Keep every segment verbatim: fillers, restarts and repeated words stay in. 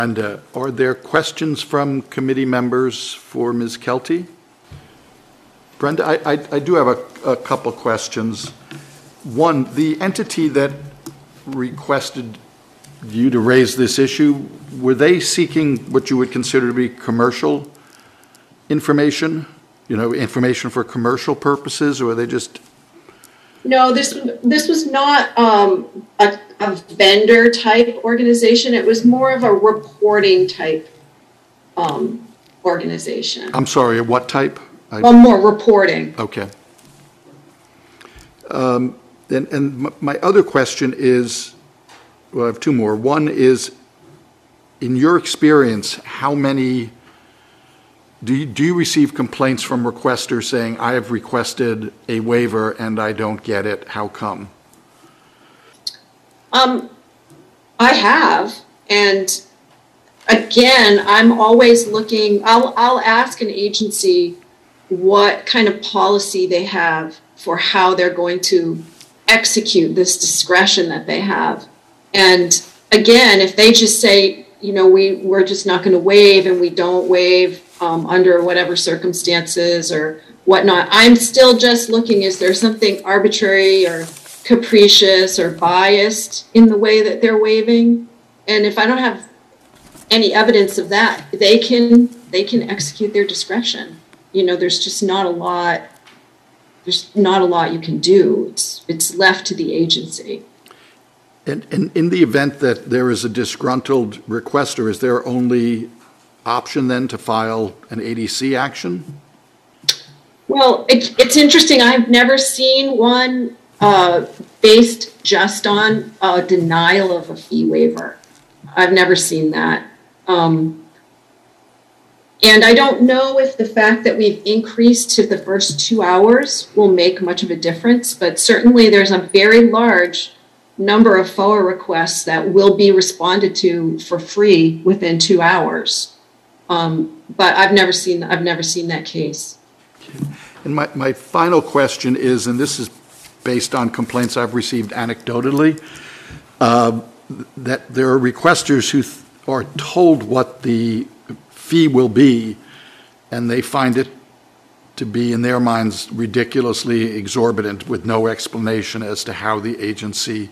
And uh, are there questions from committee members for Miz Kelty? Brenda, I, I, I do have a, a couple questions. One, the entity that requested you to raise this issue, were they seeking what you would consider to be commercial information? You know, information for commercial purposes, or were they just... No, this this was not um, a, a vendor type organization. It was more of a reporting type um, organization. I'm sorry, what type? I, well, more reporting. Okay. Um, and, and my other question is, well, I have two more. One is, in your experience, how many, do you, do you receive complaints from requesters saying, I have requested a waiver and I don't get it, how come? Um, I have, and again, I'm always looking, I'll, I'll ask an agency what kind of policy they have for how they're going to execute this discretion that they have. And again, if they just say, you know, we, we're just not going to waive and we don't waive um, under whatever circumstances or whatnot, I'm still just looking, is there something arbitrary or capricious or biased in the way that they're waiving? And if I don't have any evidence of that, they can, they can execute their discretion. You know, there's just not a lot, there's not a lot you can do. It's, it's left to the agency. And, and in the event that there is a disgruntled requester, is there only option then to file an A D C action? Well, it, it's interesting. I've never seen one uh, based just on a denial of a fee waiver. I've never seen that. Um, and I don't know if the fact that we've increased to the first two hours will make much of a difference, but certainly there's a very large number of F O A requests that will be responded to for free within two hours. Um, but I've never seen I've never seen that case. And my, my final question is, and this is based on complaints I've received anecdotally, uh, that there are requesters who th- are told what the fee will be, and they find it to be, in their minds, ridiculously exorbitant with no explanation as to how the agency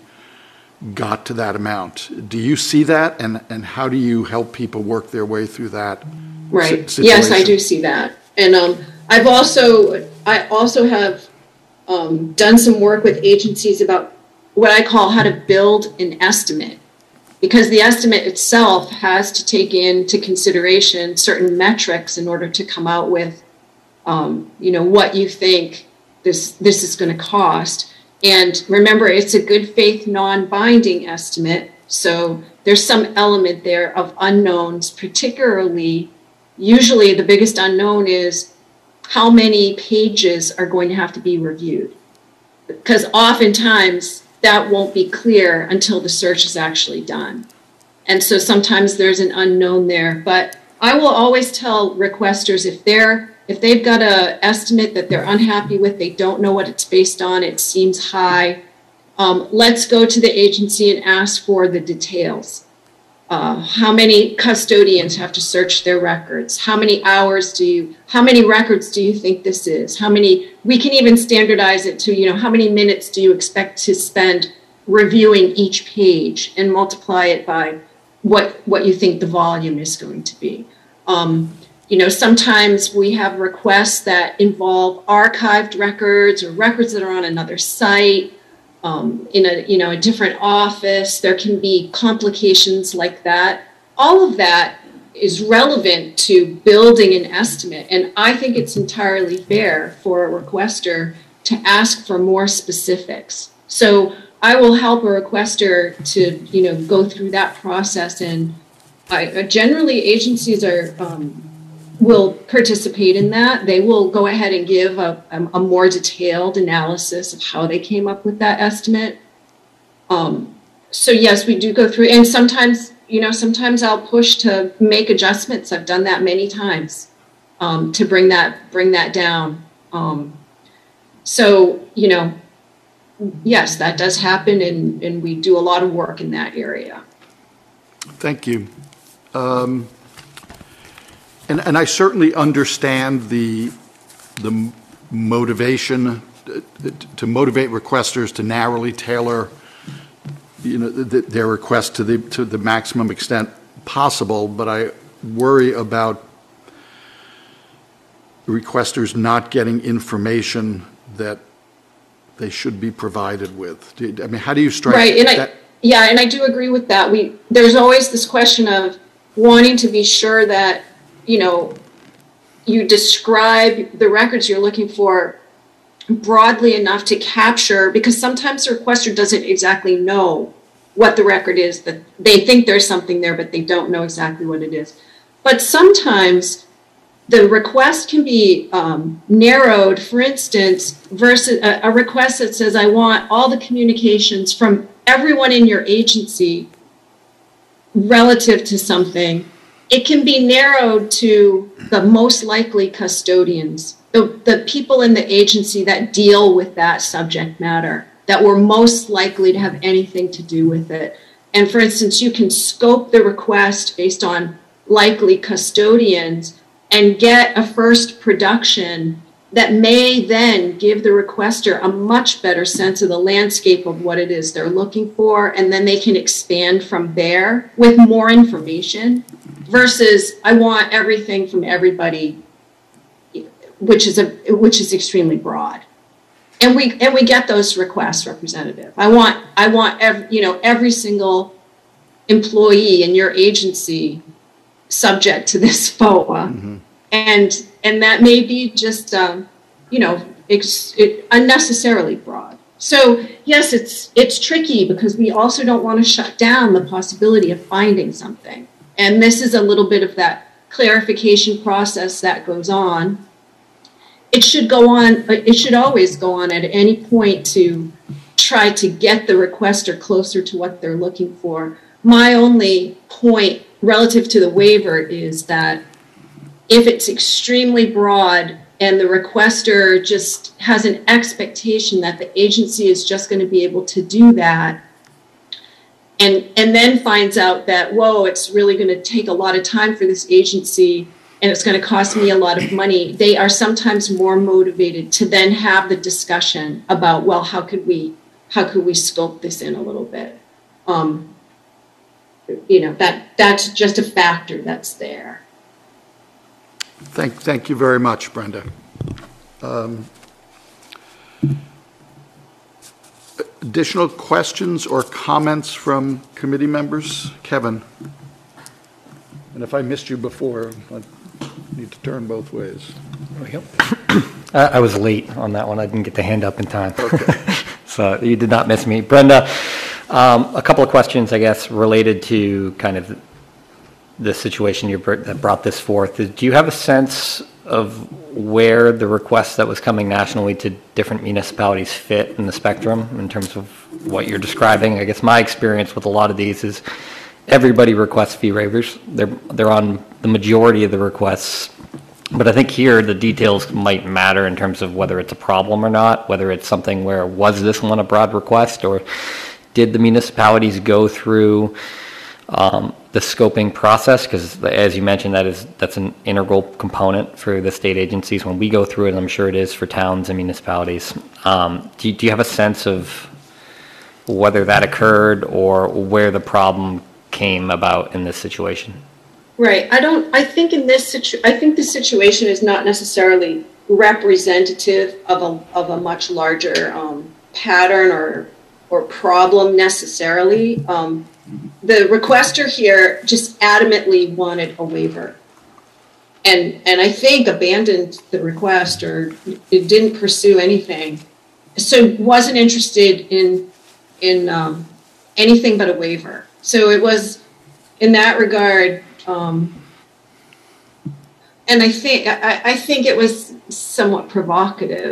got to that amount. Do you see that, and, and how do you help people work their way through that? Right. Si- yes, I do see that. And um, I've also, I also have um, done some work with agencies about what I call how to build an estimate, because the estimate itself has to take into consideration certain metrics in order to come out with, um, you know, what you think this this is going to cost. And remember, it's a good faith, non-binding estimate. So there's some element there of unknowns, particularly, usually the biggest unknown is how many pages are going to have to be reviewed. Because oftentimes that won't be clear until the search is actually done. And so sometimes there's an unknown there. But I will always tell requesters, if they're If they've got an estimate that they're unhappy with, they don't know what it's based on, it seems high, um, let's go to the agency and ask for the details. Uh, how many custodians have to search their records? How many hours do you, how many records do you think this is? How many, we can even standardize it to, you know, how many minutes do you expect to spend reviewing each page and multiply it by what, what you think the volume is going to be. Um, You know, sometimes we have requests that involve archived records or records that are on another site, um, in a, you know, a different office. There can be complications like that. All of that is relevant to building an estimate. And I think it's entirely fair for a requester to ask for more specifics. So I will help a requester to, you know, go through that process. And I, generally agencies are, um, will participate in that. They will go ahead and give a, a more detailed analysis of how they came up with that estimate. Um, so yes, we do go through, and sometimes, you know, sometimes I'll push to make adjustments. I've done that many times um, to bring that, bring that down. Um, so, you know, yes, that does happen, and, and we do a lot of work in that area. Thank you. um, and, and I certainly understand the, the motivation to motivate requesters to narrowly tailor, you know, th their request to the to the maximum extent possible. But I worry about requesters not getting information that they should be provided with. Do you, I mean, how do you strike right? And that? I, yeah, and I do agree with that. We there's always this question of wanting to be sure that, you know, you describe the records you're looking for broadly enough to capture, because sometimes the requester doesn't exactly know what the record is, that they think there's something there, but they don't know exactly what it is. But sometimes the request can be um, narrowed, for instance, versus a, a request that says, I want all the communications from everyone in your agency relative to something. It can be narrowed to the most likely custodians, the, the people in the agency that deal with that subject matter, that were most likely to have anything to do with it. And for instance, you can scope the request based on likely custodians and get a first production that may then give the requester a much better sense of the landscape of what it is they're looking for, and then they can expand from there with more information versus I want everything from everybody, which is a which is extremely broad. And we and we get those requests, Representative. I want I want every, you know, every single employee in your agency subject to this F O A. Mm-hmm. And and that may be just, um, you know, ex it, unnecessarily broad. So, yes, it's it's tricky because we also don't want to shut down the possibility of finding something. And this is a little bit of that clarification process that goes on. It should go on, it should always go on at any point to try to get the requester closer to what they're looking for. My only point relative to the waiver is that if it's extremely broad and the requester just has an expectation that the agency is just going to be able to do that, and, and then finds out that, whoa, it's really going to take a lot of time for this agency and it's going to cost me a lot of money, they are sometimes more motivated to then have the discussion about, well, how could we, how could we scope this in a little bit? Um, you know, that that's just a factor that's there. Thank, thank you very much, Brenda. Um, additional questions or comments from committee members? Kevin? And if I missed you before, I need to turn both ways. There we go. uh, I was late on that one. I didn't get the hand up in time. Okay. So you did not miss me. Brenda, um, a couple of questions, I guess, related to kind of the situation you that brought this forth. Do you have a sense of where the requests that was coming nationally to different municipalities fit in the spectrum in terms of what you're describing? I guess my experience with a lot of these is everybody requests fee waivers. They're, they're on the majority of the requests. But I think here the details might matter in terms of whether it's a problem or not, whether it's something where was this one a broad request, or did the municipalities go through Um, the scoping process, because as you mentioned, that is that's an integral component for the state agencies when we go through it. I'm sure it is for towns and municipalities. Um, do, you, do you have a sense of whether that occurred or where the problem came about in this situation? Right. I don't. I think in this situ. I think the situation is not necessarily representative of a of a much larger um, pattern or or problem necessarily. Um, The requester here just adamantly wanted a waiver, and and I think abandoned the request or it didn't pursue anything, so wasn't interested in in um, anything but a waiver. So it was in that regard, um, and I think I, I think it was somewhat provocative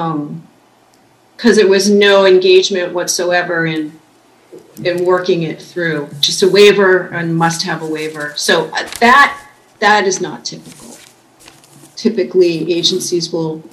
because um, it was no engagement whatsoever in. in working it through, just a waiver and must have a waiver. So that that is not typical. Typically, agencies will,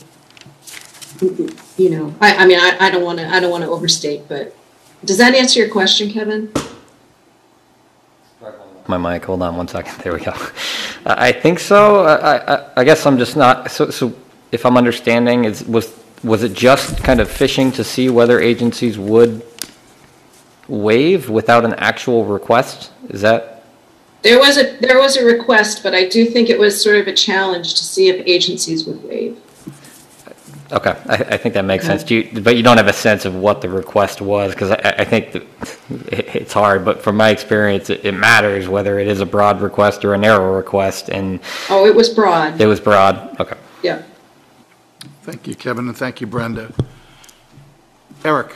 you know, I, I mean, I, I don't want to I don't want to overstate, but does that answer your question, Kevin? my mic. Hold on one second. There we go. I think so. I, I, I guess I'm just not, so, so if I'm understanding, is, was, was it just kind of fishing to see whether agencies would waive without an actual request? Is that? There was a, there was a request, but I do think it was sort of a challenge to see if agencies would waive. Okay, I, I think that makes Okay. sense. Do you, but you don't have a sense of what the request was, because I, I think that it, it's hard, but from my experience, it, it matters whether it is a broad request or a narrow request, and Oh, it was broad. it was broad. Okay. Yeah. Thank you, Kevin, and thank you, Brenda. Eric?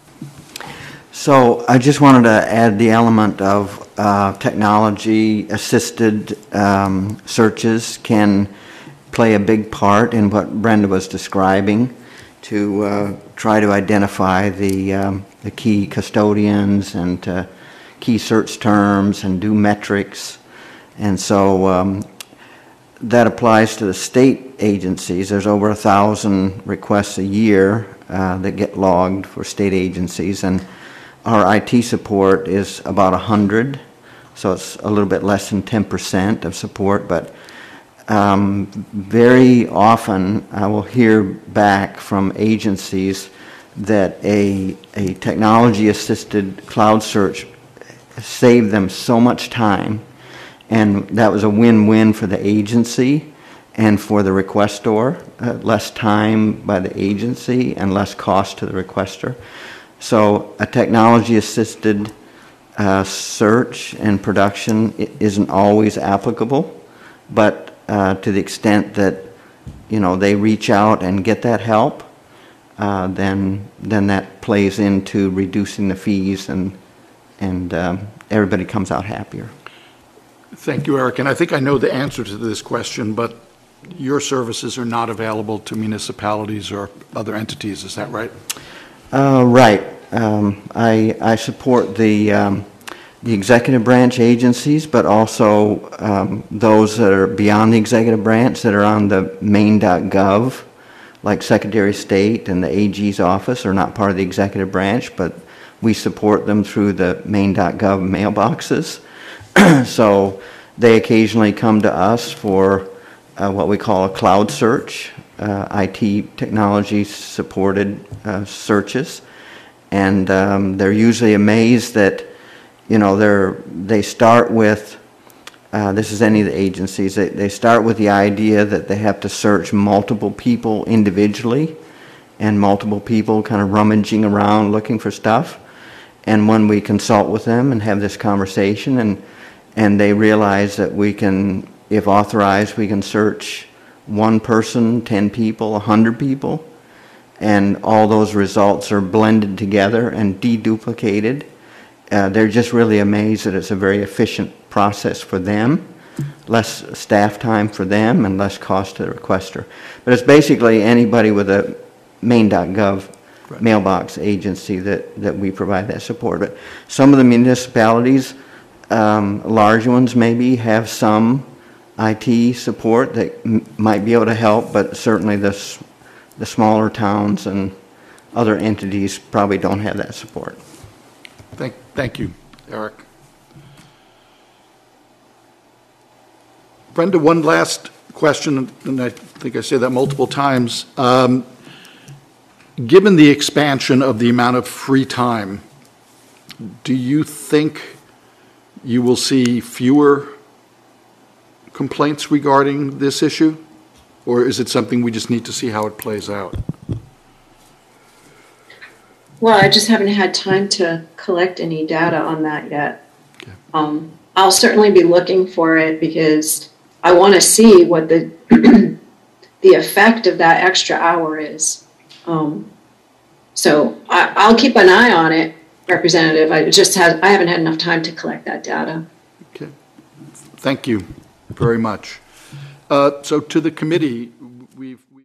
So I just wanted to add the element of uh, technology-assisted um, searches can play a big part in what Brenda was describing to uh, try to identify the, um, the key custodians and uh, key search terms and do metrics. And so um, that applies to the state agencies. There's over a thousand requests a year uh, that get logged for state agencies, and our I T support is about a hundred, so it's a little bit less than ten percent of support, but um, very often I will hear back from agencies that a, a technology-assisted cloud search saved them so much time, and that was a win-win for the agency and for the requestor, uh, less time by the agency and less cost to the requester. So a technology-assisted uh, search and production i- isn't always applicable, but uh, to the extent that, you know, they reach out and get that help, uh, then then that plays into reducing the fees, and and um, everybody comes out happier. Thank you, Eric. And I think I know the answer to this question, but your services are not available to municipalities or other entities, is that right? Uh, right. Um, I, I support the, um, the executive branch agencies, but also um, those that are beyond the executive branch that are on the main dot gov, like Secretary of State and the A G's office are not part of the executive branch, but we support them through the main dot gov mailboxes. So they occasionally come to us for uh, what we call a cloud search, uh, I T technology supported uh, searches, and um, they're usually amazed that, you know, they're they start with uh, this is any of the agencies, they, they start with the idea that they have to search multiple people individually and multiple people kind of rummaging around looking for stuff, and when we consult with them and have this conversation, and and they realize that we can, if authorized, we can search one person, ten people, a hundred people, and all those results are blended together and deduplicated. Uh, they're just really amazed that it's a very efficient process for them, less staff time for them and less cost to the requester. But it's basically anybody with a main dot gov Right. mailbox agency that, that we provide that support. But some of the municipalities, um, large ones maybe, have some I T support that m might be able to help, but certainly the, s the smaller towns and other entities probably don't have that support. Thank, thank you, Eric. Brenda, one last question, and I think I say that multiple times. Um, given the expansion of the amount of free time, do you think you will see fewer complaints regarding this issue? Or is it something we just need to see how it plays out? Well, I just haven't had time to collect any data on that yet. Okay. Um, I'll certainly be looking for it because I want to see what the the effect of that extra hour is. Um, so I, I'll keep an eye on it, Representative. I just had I haven't had enough time to collect that data. Okay. Thank you very much. Uh, So to the committee, we've